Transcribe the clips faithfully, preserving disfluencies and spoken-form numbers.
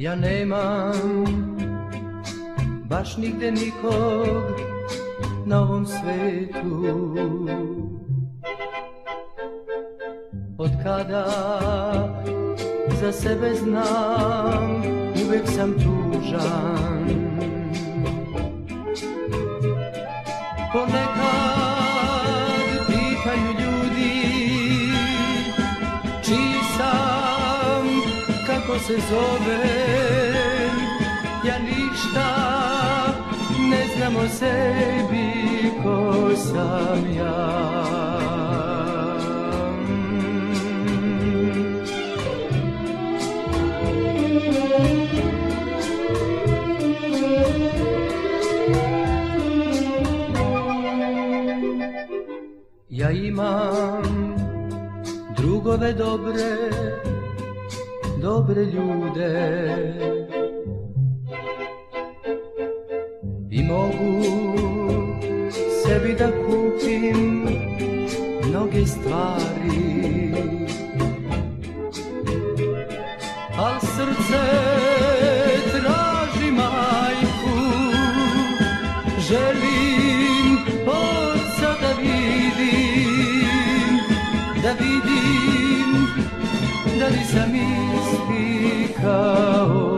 Ja nemam baš nigde nikog na ovom svetu. Od kada za sebe znam, uvek sam tužan. Ponekad pitaju ljudi čiji sam, kako se zovem. Ja ništa ne znam o sebi, ko sam ja. Ja imam drugove dobre, dobre ljude i mogu sebi da kupim mnoge stvari, al srce traži majku, želim oca da vidim, da vidim da li sam isti kao.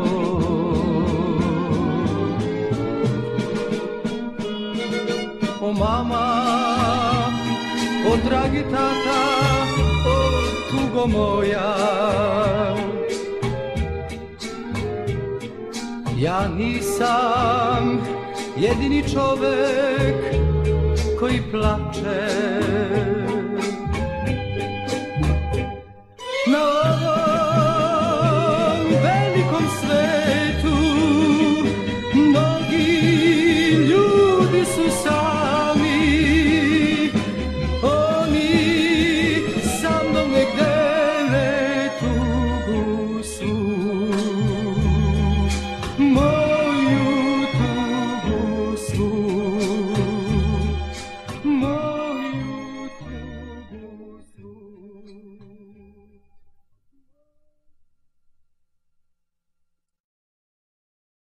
O mama, o dragi tata, o tugo moja, ja nisam jedini čovek koji plače. Na ovom velikom svetu